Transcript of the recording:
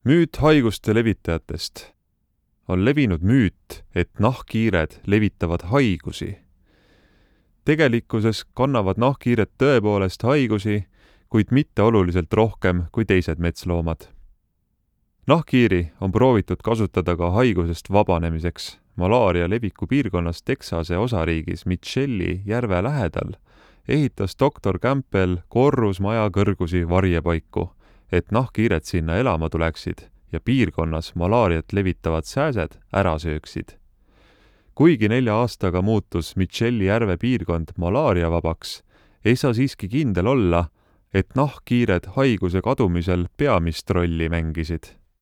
Müüt haiguste levitajatest. On levinud müüt, et nahkhiired levitavad haigusi. Tegelikkuses kannavad nahkhiired tõepoolest haigusi, kuid mitte oluliselt rohkem kui teised metsloomad. Nahkhiiri on proovitud kasutada ka haigusest vabanemiseks. Malaaria leviku piirkonnas Texase osariigis Mitchelli järve lähedal ehitas doktor Campbell korrusmaja kõrgusi varjepaiku, et nahkhiired sinna elama tuleksid ja piirkonnas malaariat levitavad sääsed ära sööksid. Kuigi 4 aastaga muutus Mitchelli järve piirkond malaariavabaks, ei saa siiski kindel olla, et nahkhiired haiguse kadumisel peamist rolli mängisid.